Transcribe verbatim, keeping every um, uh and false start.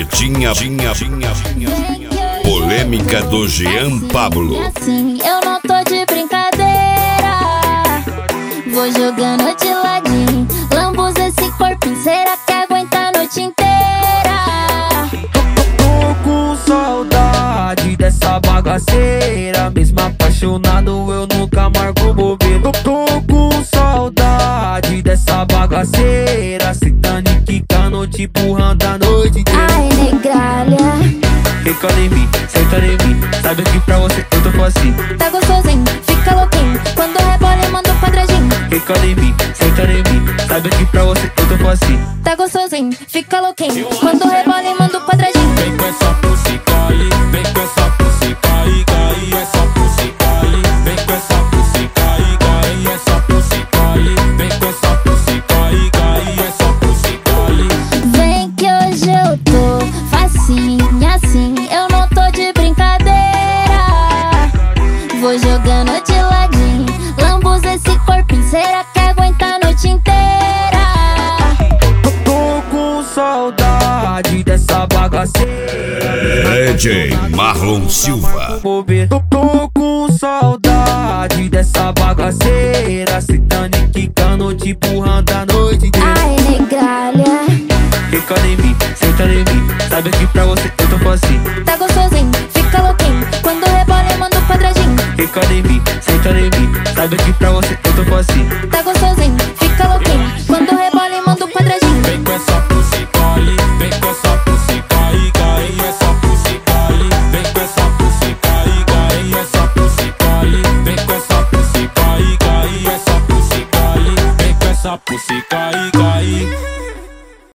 Tretinha, tinha, tinha, tinha. Polêmica do Jean Pablo. Assim, eu não tô de brincadeira. Vou jogando de ladinho, lambuza esse corpinho. Será que aguenta a noite inteira? Tô com saudade dessa bagaceira. Mesmo apaixonado, eu nunca marco bobeira. Tô com saudade dessa bagaceira. Sentando e quicando, te empurrando a noite inteira. Ai, negralha, Fica em mim, senta em mim. Sabe que pra você eu tô assim. tá gostosinho, fica louquinho. Quando rebola e manda um quadradinho. Fica em mim, senta em mim. Sabe que pra você eu tô assim. Tá gostosinho, fica louquinho. Quando rebola e manda um quadradinho. Vem com essa pussica aí, vem com essa pussica aí, aí essa pussica aí. Vem com essa pussica aí, aí essa pussica aí. Vem com essa pussica aí, aí essa pussica aí. Vem que hoje eu tô facinho assim, eu não tô de brincadeira. Vou jogando de ladinho, lambuza esse corpinho. Será que aguenta a noite inteira? Tô com saudade dessa bagaceira. D J Marlon Silva. Tô, tô com saudade dessa bagaceira. Sentando e quicando, te empurrando a noite inteira. Ai, negralha, Fica em mim, senta em mim. Sabe que pra você eu tô assim. tá gostosinho, fica louquinho. Quando rebola e manda um quadradinho. Fica em mim, senta em mim. Sabe que pra você eu tô assim. Tá gostosinho, fica louquinho. Quando rebola e manda um quadradinho. Vem com essa pussica aí, vem com essa pussica aí, aí essa pussica aí. Vem com essa pussica aí, aí essa pussica aí. Vem com essa pussica aí, aí essa pussica aí. Vem com essa pussica aí, aí